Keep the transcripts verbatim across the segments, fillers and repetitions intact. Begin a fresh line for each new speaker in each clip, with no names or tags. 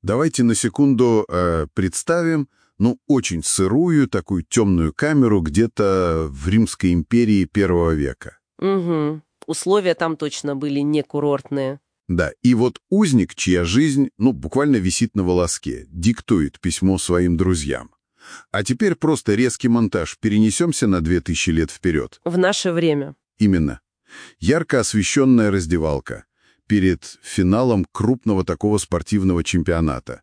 Давайте на секунду э, представим, ну, очень сырую, такую темную камеру где-то в Римской империи первого века.
Угу. Условия там точно были не курортные.
Да, и вот узник, чья жизнь, ну, буквально висит на волоске, диктует письмо своим друзьям. А теперь просто резкий монтаж. Перенесемся на две тысячи лет вперед.
В наше время.
Именно. Ярко освещенная раздевалка перед финалом крупного такого спортивного чемпионата.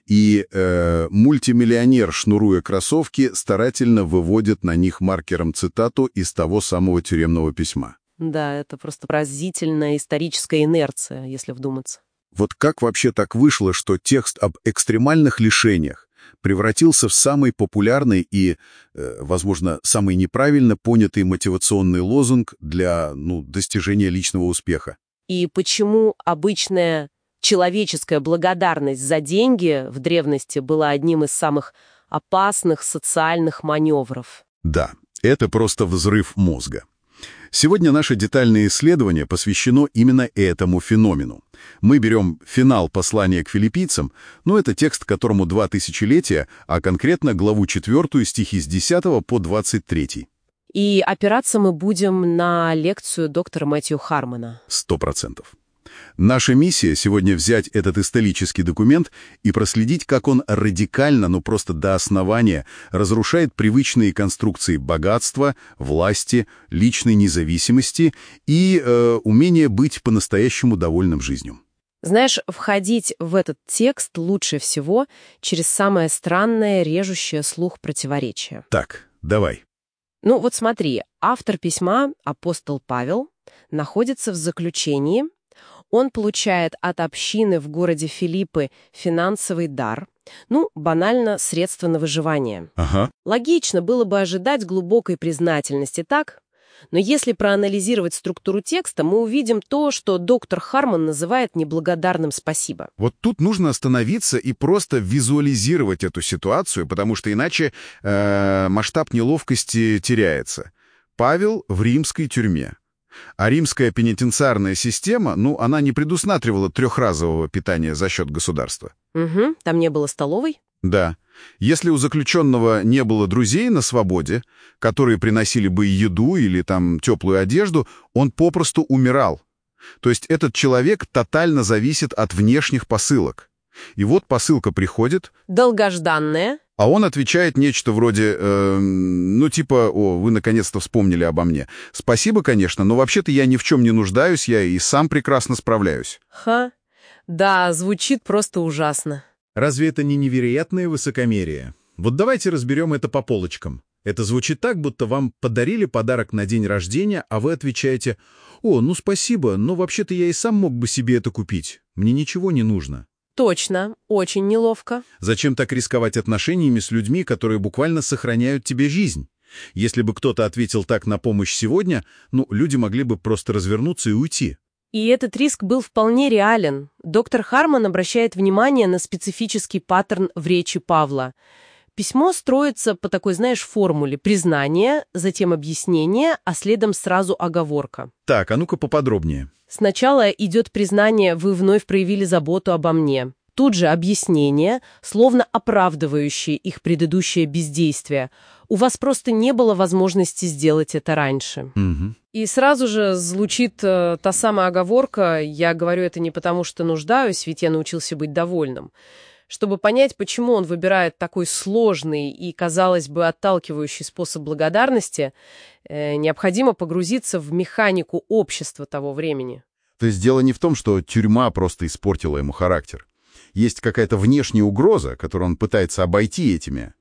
И э, мультимиллионер, шнуруя кроссовки, старательно выводит на них маркером цитату из того самого тюремного письма.
Да, это просто поразительная историческая инерция, если вдуматься.
Вот как вообще так вышло, что текст об экстремальных лишениях превратился в самый популярный и, э, возможно, самый неправильно понятый мотивационный лозунг для, ну, достижения личного успеха?
И почему обычная человеческая благодарность за деньги в древности была одним из самых опасных социальных маневров?
Да, это просто взрыв мозга. Сегодня наше детальное исследование посвящено именно этому феномену. Мы берем финал послания к филиппийцам, но это текст, которому два тысячелетия, а конкретно главу четвертую, стихи с десятого по двадцать третий.
И опираться мы будем на лекцию доктора Мэтью Хармона.
Сто процентов. Наша миссия сегодня взять этот исторический документ и проследить, как он радикально, ну просто до основания, разрушает привычные конструкции богатства, власти, личной независимости и э, умение быть по-настоящему довольным жизнью.
Знаешь, входить в этот текст лучше всего через самое странное, режущее слух противоречие.
Так, давай.
Ну вот смотри, автор письма, апостол Павел, находится в заключении. Он получает от общины в городе Филиппы финансовый дар, ну, банально, средства на выживание.
Ага.
Логично было бы ожидать глубокой признательности, так? Но если проанализировать структуру текста, мы увидим то, что доктор Хармон называет неблагодарным спасибо.
Вот тут нужно остановиться и просто визуализировать эту ситуацию, потому что иначе э, масштаб неловкости теряется. Павел в римской тюрьме. А римская пенитенциарная система, ну, она не предусматривала трехразового питания за счет государства.
Угу, там не было столовой?
Да. Если у заключенного не было друзей на свободе, которые приносили бы еду или там теплую одежду, он попросту умирал. То есть этот человек тотально зависит от внешних посылок. И вот посылка приходит.
Долгожданная.
А он отвечает нечто вроде, э, ну типа, о, вы наконец-то вспомнили обо мне. Спасибо, конечно, но вообще-то я ни в чем не нуждаюсь, я и сам прекрасно справляюсь.
Ха, да, звучит просто ужасно.
Разве это не невероятное высокомерие? Вот давайте разберем это по полочкам. Это звучит так, будто вам подарили подарок на день рождения, а вы отвечаете: «О, ну спасибо, но вообще-то я и сам мог бы себе это купить. Мне ничего не нужно».
Точно, очень неловко.
Зачем так рисковать отношениями с людьми, которые буквально сохраняют тебе жизнь? Если бы кто-то ответил так на помощь сегодня, ну, люди могли бы просто развернуться и уйти.
И этот риск был вполне реален. Доктор Хармон обращает внимание на специфический паттерн в речи Павла. Письмо строится по такой, знаешь, формуле: признание, затем объяснение, а следом сразу оговорка.
Так, а ну-ка поподробнее.
Сначала идет признание: вы вновь проявили заботу обо мне. Тут же объяснение, словно оправдывающее их предыдущее бездействие. У вас просто не было возможности сделать это раньше.
Угу.
И сразу же звучит э, та самая оговорка: я говорю это не потому, что нуждаюсь, ведь я научился быть довольным. Чтобы понять, почему он выбирает такой сложный и, казалось бы, отталкивающий способ благодарности, э, необходимо погрузиться в механику общества того времени.
То есть дело не в том, что тюрьма просто испортила ему характер. Есть какая-то внешняя угроза, которую он пытается обойти этими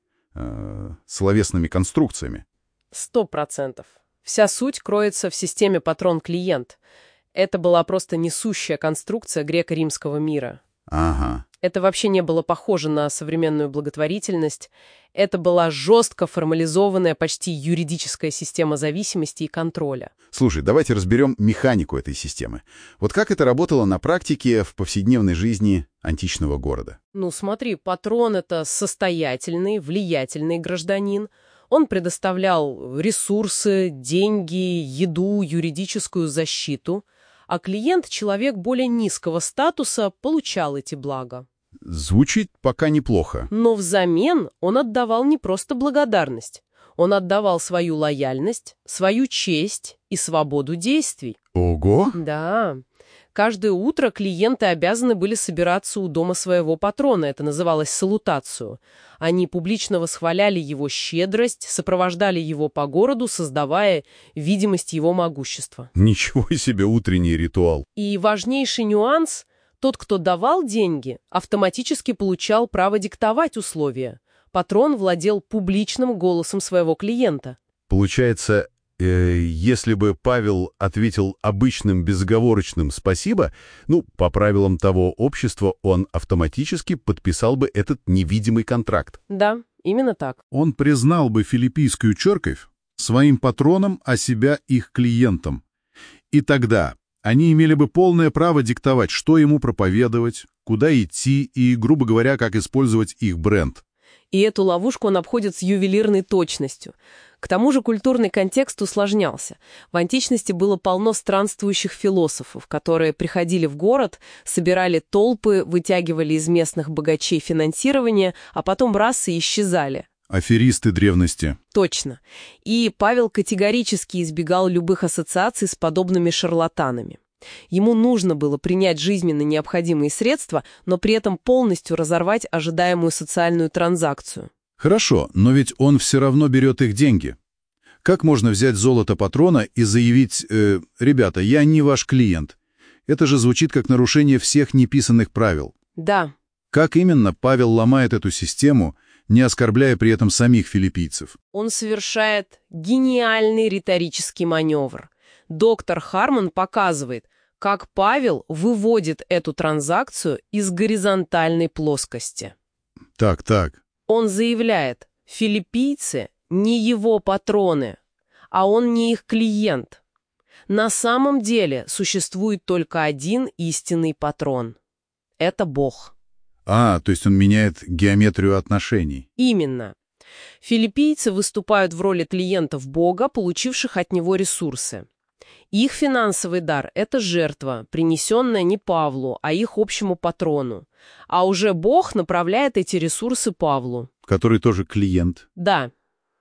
э, словесными конструкциями.
Сто процентов. Вся суть кроется в системе патрон-клиент. Это была просто несущая конструкция греко-римского мира.
Ага.
Это вообще не было похоже на современную благотворительность. Это была жестко формализованная, почти юридическая система зависимости и контроля.
Слушай, давайте разберем механику этой системы. Вот как это работало на практике в повседневной жизни античного города?
Ну смотри, патрон — это состоятельный, влиятельный гражданин. Он предоставлял ресурсы, деньги, еду, юридическую защиту, а клиент, человек более низкого статуса, получал эти блага.
Звучит пока неплохо.
Но взамен он отдавал не просто благодарность. Он отдавал свою лояльность, свою честь и свободу действий.
Ого!
Да. Каждое утро клиенты обязаны были собираться у дома своего патрона, это называлось салутацию. Они публично восхваляли его щедрость, сопровождали его по городу, создавая видимость его могущества.
Ничего себе утренний ритуал.
И важнейший нюанс – тот, кто давал деньги, автоматически получал право диктовать условия. Патрон владел публичным голосом своего клиента.
Получается, э, если бы Павел ответил обычным безоговорочным «спасибо», ну, по правилам того общества, он автоматически подписал бы этот невидимый контракт.
Да, именно так.
Он признал бы филиппийскую церковь своим патроном, а себя их клиентом. И тогда они имели бы полное право диктовать, что ему проповедовать, куда идти и, грубо говоря, как использовать их бренд.
И эту ловушку он обходит с ювелирной точностью. К тому же культурный контекст усложнялся. В античности было полно странствующих философов, которые приходили в город, собирали толпы, вытягивали из местных богачей финансирование, а потом раз и исчезали.
Аферисты древности.
Точно. И Павел категорически избегал любых ассоциаций с подобными шарлатанами. Ему нужно было принять жизненно необходимые средства, но при этом полностью разорвать ожидаемую социальную транзакцию.
Хорошо, но ведь он все равно берет их деньги. Как можно взять золото патрона и заявить, э, «Ребята, я не ваш клиент»? Это же звучит как нарушение всех неписанных правил.
Да.
Как именно Павел ломает эту систему, не оскорбляя при этом самих филиппийцев?
Он совершает гениальный риторический маневр. Доктор Харман показывает, как Павел выводит эту транзакцию из горизонтальной плоскости.
Так, так.
Он заявляет, филиппийцы не его патроны, а он не их клиент. На самом деле существует только один истинный патрон. Это Бог.
А, то есть он меняет геометрию отношений.
Именно. Филиппийцы выступают в роли клиентов Бога, получивших от него ресурсы. Их финансовый дар – это жертва, принесенная не Павлу, а их общему патрону. А уже Бог направляет эти ресурсы Павлу.
Который тоже клиент.
Да.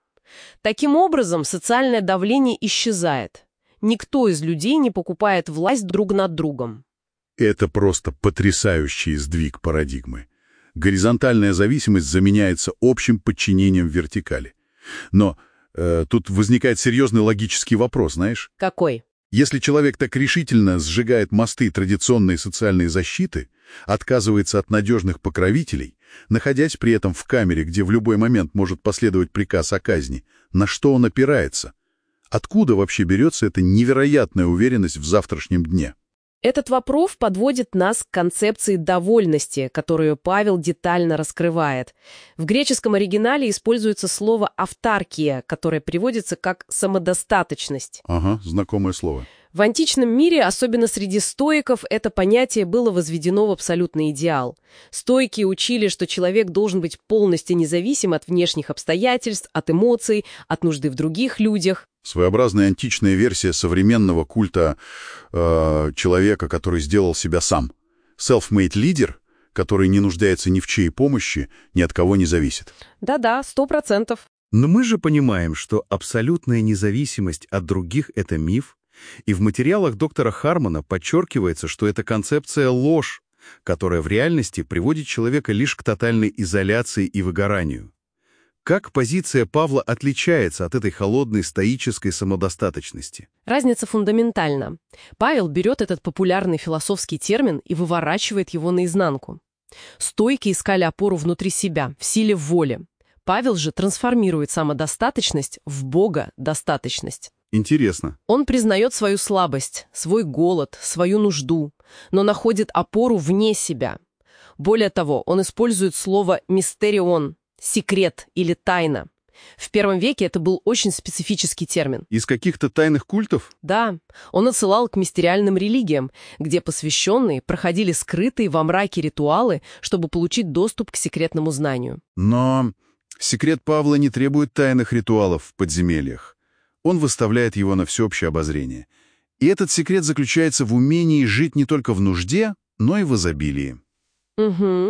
Таким образом, социальное давление исчезает. Никто из людей не покупает власть друг над другом.
Это просто потрясающий сдвиг парадигмы. Горизонтальная зависимость заменяется общим подчинением вертикали. Но э, тут возникает серьезный логический вопрос, знаешь?
Какой?
Если человек так решительно сжигает мосты традиционной социальной защиты, отказывается от надежных покровителей, находясь при этом в камере, где в любой момент может последовать приказ о казни, на что он опирается? Откуда вообще берется эта невероятная уверенность в завтрашнем дне?
Этот вопрос подводит нас к концепции довольности, которую Павел детально раскрывает. В греческом оригинале используется слово «автаркия», которое переводится как «самодостаточность».
Ага, знакомое слово.
В античном мире, особенно среди стоиков, это понятие было возведено в абсолютный идеал. Стоики учили, что человек должен быть полностью независим от внешних обстоятельств, от эмоций, от нужды в других людях.
Своеобразная античная версия современного культа э, человека, который сделал себя сам. Self-made лидер, который не нуждается ни в чьей помощи, ни от кого не зависит.
Да-да, сто процентов.
Но мы же понимаем, что абсолютная независимость от других — это миф, и в материалах доктора Хармана подчеркивается, что эта концепция — ложь, которая в реальности приводит человека лишь к тотальной изоляции и выгоранию. Как позиция Павла отличается от этой холодной стоической самодостаточности?
Разница фундаментальна. Павел берет этот популярный философский термин и выворачивает его наизнанку. Стоики искали опору внутри себя, в силе воли. Павел же трансформирует самодостаточность в богодостаточность.
Интересно.
Он признает свою слабость, свой голод, свою нужду, но находит опору вне себя. Более того, он использует слово «мистерион», секрет или тайна. В первом веке это был очень специфический термин.
Из каких-то тайных культов?
Да, он отсылал к мистериальным религиям, где посвященные проходили скрытые во мраке ритуалы, чтобы получить доступ к секретному знанию.
Но секрет Павла не требует тайных ритуалов в подземельях. Он выставляет его на всеобщее обозрение. И этот секрет заключается в умении жить не только в нужде, но и в изобилии.
Угу.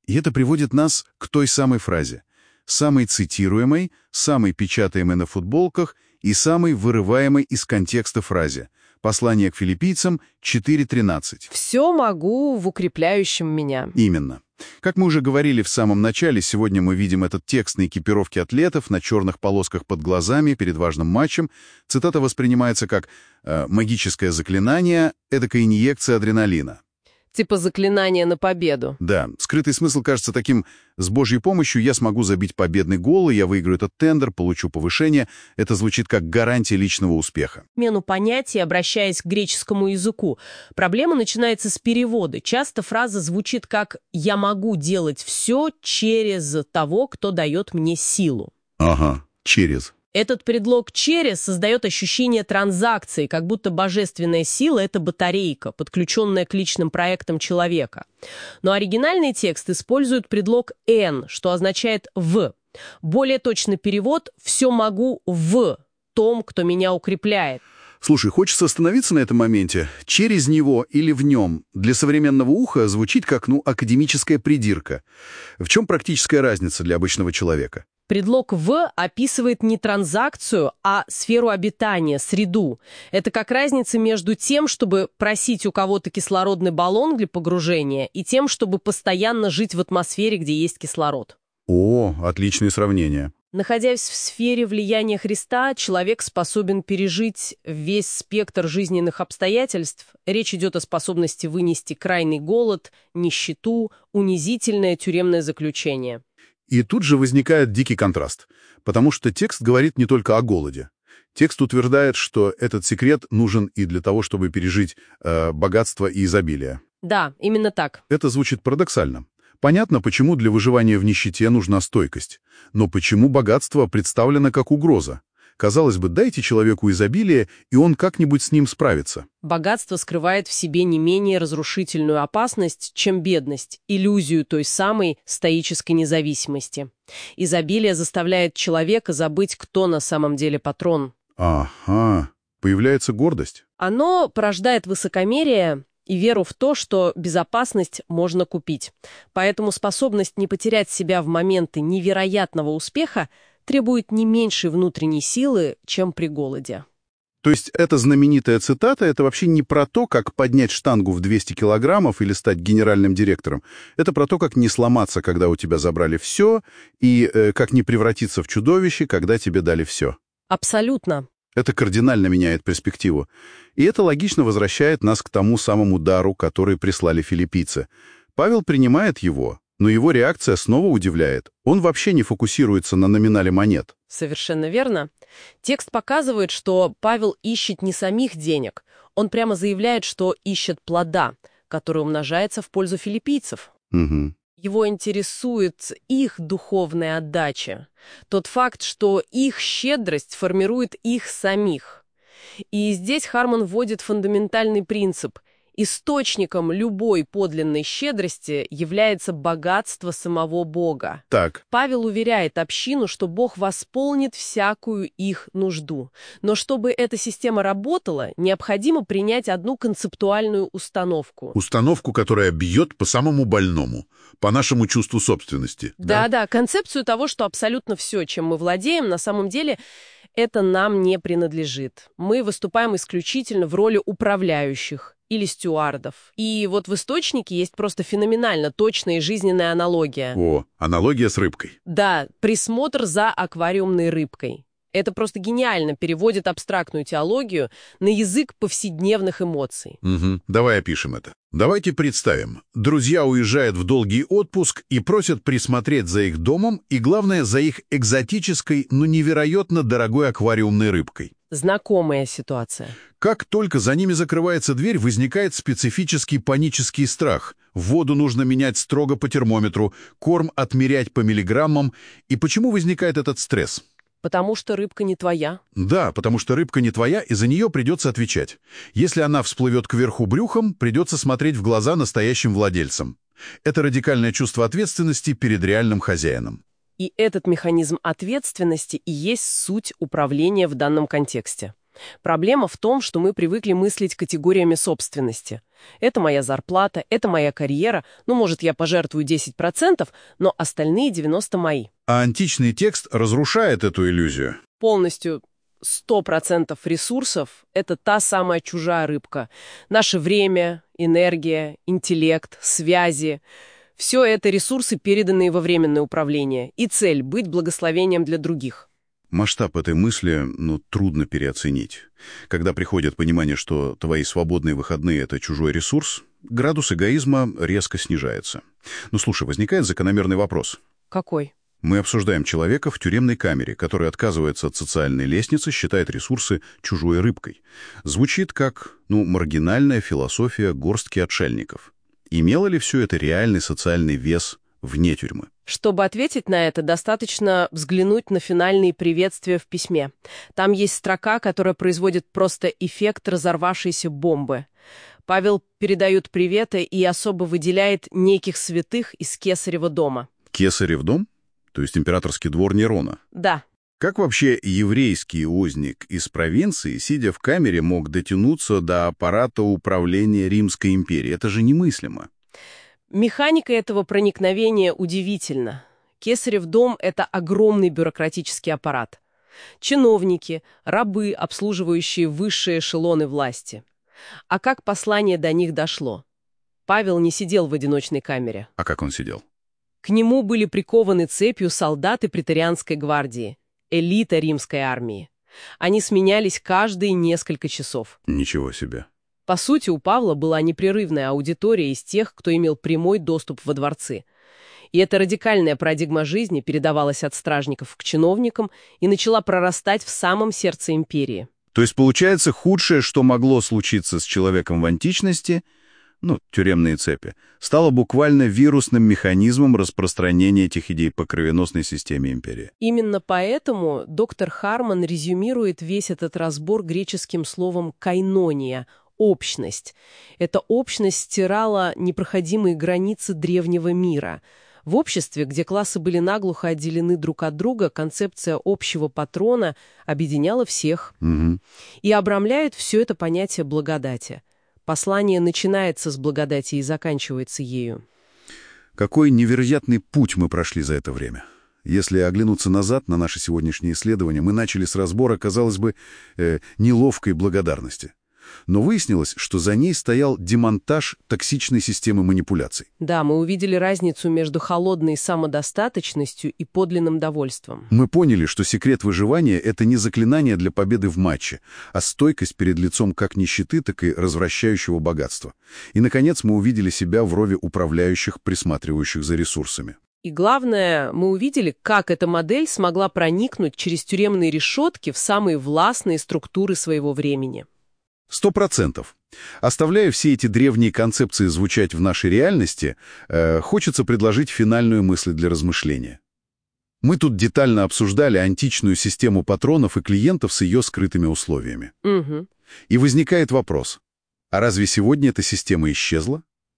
И это приводит нас к той самой фразе. Самой цитируемой, самой печатаемой на футболках и самой вырываемой из контекста фразе. Послание к филиппийцам четыре тринадцать.
«Все могу в укрепляющем меня».
Именно. Как мы уже говорили в самом начале, сегодня мы видим этот текст на экипировке атлетов, на черных полосках под глазами перед важным матчем. Цитата воспринимается как э, «магическое заклинание, эдакая инъекция адреналина».
Типа заклинание на победу.
Да, скрытый смысл кажется таким: с Божьей помощью я смогу забить победный гол, и я выиграю этот тендер, получу повышение. Это звучит как гарантия личного успеха.
Смену понятий, обращаясь к греческому языку. Проблема начинается с перевода. Часто фраза звучит как «я могу делать все через того, кто дает мне силу».
Ага, через.
Этот предлог «через» создает ощущение транзакции, как будто божественная сила — это батарейка, подключенная к личным проектам человека. Но оригинальный текст использует предлог «н», что означает «в». Более точный перевод «все могу в том, кто меня укрепляет».
Слушай, хочется остановиться на этом моменте. «Через него» или «в нем» для современного уха звучит как, ну, академическая придирка. В чем практическая разница для обычного человека?
Предлог «в» описывает не транзакцию, а сферу обитания, среду. Это как разница между тем, чтобы просить у кого-то кислородный баллон для погружения, и тем, чтобы постоянно жить в атмосфере, где есть кислород.
О, отличное сравнение.
Находясь в сфере влияния Христа, человек способен пережить весь спектр жизненных обстоятельств. Речь идет о способности вынести крайний голод, нищету, унизительное тюремное заключение.
И тут же возникает дикий контраст, потому что текст говорит не только о голоде. Текст утверждает, что этот секрет нужен и для того, чтобы пережить э, богатство и изобилие.
Да, именно так.
Это звучит парадоксально. Понятно, почему для выживания в нищете нужна стойкость. Но почему богатство представлено как угроза? Казалось бы, дайте человеку изобилие, и он как-нибудь с ним справится.
Богатство скрывает в себе не менее разрушительную опасность, чем бедность, иллюзию той самой стоической независимости. Изобилие заставляет человека забыть, кто на самом деле патрон.
Ага, появляется гордость.
Оно порождает высокомерие и веру в то, что безопасность можно купить. Поэтому способность не потерять себя в моменты невероятного успеха требует не меньшей внутренней силы, чем при голоде.
То есть эта знаменитая цитата — это вообще не про то, как поднять штангу в двести килограммов или стать генеральным директором. Это про то, как не сломаться, когда у тебя забрали все, и э, как не превратиться в чудовище, когда тебе дали все.
Абсолютно.
Это кардинально меняет перспективу. И это логично возвращает нас к тому самому дару, который прислали филиппийцы. Павел принимает его, но его реакция снова удивляет. Он вообще не фокусируется на номинале монет.
Совершенно верно. Текст показывает, что Павел ищет не самих денег. Он прямо заявляет, что ищет плода, который умножается в пользу филиппийцев.
Угу.
Его интересует их духовная отдача. Тот факт, что их щедрость формирует их самих. И здесь Харман вводит фундаментальный принцип. Источником любой подлинной щедрости является богатство самого Бога.
Так.
Павел уверяет общину, что Бог восполнит всякую их нужду. Но чтобы эта система работала, необходимо принять одну концептуальную установку.
Установку, которая бьет по самому больному, по нашему чувству собственности.
Да-да, концепцию того, что абсолютно все, чем мы владеем, на самом деле это нам не принадлежит. Мы выступаем исключительно в роли управляющих или стюардов. И вот в источнике есть просто феноменально точная и жизненная аналогия.
О, аналогия с рыбкой.
Да, присмотр за аквариумной рыбкой. Это просто гениально переводит абстрактную теологию на язык повседневных эмоций.
Угу. Давай опишем это. Давайте представим. Друзья уезжают в долгий отпуск и просят присмотреть за их домом и, главное, за их экзотической, но невероятно дорогой аквариумной рыбкой.
Знакомая ситуация.
Как только за ними закрывается дверь, возникает специфический панический страх. Воду нужно менять строго по термометру, корм отмерять по миллиграммам. И почему возникает этот стресс?
Потому что рыбка не твоя.
Да, потому что рыбка не твоя, и за нее придется отвечать. Если она всплывет кверху брюхом, придется смотреть в глаза настоящим владельцам. Это радикальное чувство ответственности перед реальным хозяином.
И этот механизм ответственности и есть суть управления в данном контексте.
Проблема в том, что мы привыкли мыслить категориями собственности. Это моя зарплата, это моя карьера, ну, может, я пожертвую десять процентов, но остальные девяносто мои.
А античный текст разрушает эту иллюзию.
Полностью сто процентов ресурсов — это та самая чужая рыбка. Наше время, энергия, интеллект, связи — все это ресурсы, переданные во временное управление. И цель — быть благословением для других.
Масштаб этой мысли, ну, трудно переоценить. Когда приходит понимание, что твои свободные выходные — это чужой ресурс, градус эгоизма резко снижается. Ну, слушай, возникает закономерный вопрос.
Какой?
Мы обсуждаем человека в тюремной камере, который отказывается от социальной лестницы, считает ресурсы чужой рыбкой. Звучит как, ну, маргинальная философия горстки отшельников. Имело ли все это реальный социальный вес вне тюрьмы?
Чтобы ответить на это, достаточно взглянуть на финальные приветствия в письме. Там есть строка, которая производит просто эффект разорвавшейся бомбы. Павел передает приветы и особо выделяет неких святых из Кесарева дома.
Кесарев дом? То есть императорский двор Нерона?
Да.
Как вообще еврейский узник из провинции, сидя в камере, мог дотянуться до аппарата управления Римской империей? Это же немыслимо.
Механика этого проникновения удивительна. Кесарев дом — это огромный бюрократический аппарат. Чиновники, рабы, обслуживающие высшие эшелоны власти. А как послание до них дошло? Павел не сидел в одиночной камере.
А как он сидел?
К нему были прикованы цепью солдаты преторианской гвардии, элита римской армии. Они сменялись каждые несколько часов.
Ничего себе.
По сути, у Павла была непрерывная аудитория из тех, кто имел прямой доступ во дворцы. И эта радикальная парадигма жизни передавалась от стражников к чиновникам и начала прорастать в самом сердце империи.
То есть, получается, худшее, что могло случиться с человеком в античности, ну, тюремные цепи, стало буквально вирусным механизмом распространения этих идей по кровеносной системе империи.
Именно поэтому доктор Харман резюмирует весь этот разбор греческим словом «кайнония» — общность. Эта общность стирала непроходимые границы древнего мира. В обществе, где классы были наглухо отделены друг от друга, концепция общего патрона объединяла всех.
Угу.
И обрамляет все это понятие благодати. Послание начинается с благодати и заканчивается ею.
Какой невероятный путь мы прошли за это время. Если оглянуться назад на наши сегодняшние исследования, мы начали с разбора, казалось бы, э, неловкой благодарности. Но выяснилось, что за ней стоял демонтаж токсичной системы манипуляций.
Да, мы увидели разницу между холодной самодостаточностью и подлинным довольством.
Мы поняли, что секрет выживания — это не заклинание для победы в матче, а стойкость перед лицом как нищеты, так и развращающего богатства. И, наконец, мы увидели себя в роли управляющих, присматривающих за ресурсами.
И главное, мы увидели, как эта модель смогла проникнуть через тюремные решетки в самые властные структуры своего времени.
Сто процентов. Оставляя все эти древние концепции звучать в нашей реальности, э, хочется предложить финальную мысль для размышления. Мы тут детально обсуждали античную систему патронов и клиентов с ее скрытыми условиями.
Угу.
И возникает вопрос, а разве сегодня эта система исчезла?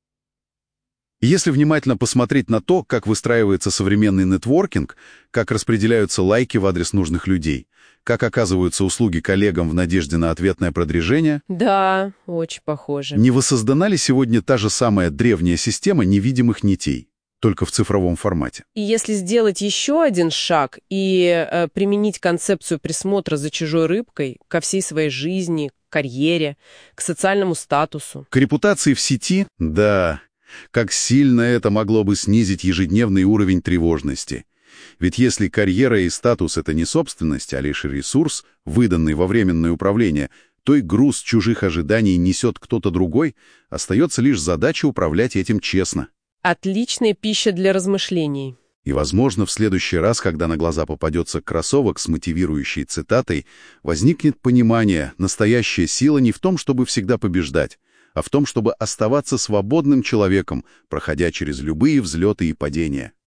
Если внимательно посмотреть на то, как выстраивается современный нетворкинг, как распределяются лайки в адрес нужных людей, как оказываются услуги коллегам в надежде на ответное продвижение,
да, очень похоже.
Не воссоздана ли сегодня та же самая древняя система невидимых нитей, только в цифровом формате?
И если сделать еще один шаг и э, применить концепцию присмотра за чужой рыбкой ко всей своей жизни, к карьере, к социальному статусу.
К репутации в сети? Да. Как сильно это могло бы снизить ежедневный уровень тревожности. Ведь если карьера и статус — это не собственность, а лишь ресурс, выданный во временное управление, то и груз чужих ожиданий несет кто-то другой, остается лишь задача управлять этим честно.
Отличная пища для размышлений.
И, возможно, в следующий раз, когда на глаза попадется кроссовок с мотивирующей цитатой, возникнет понимание, настоящая сила не в том, чтобы всегда побеждать, а в том, чтобы оставаться свободным человеком, проходя через любые взлеты и падения.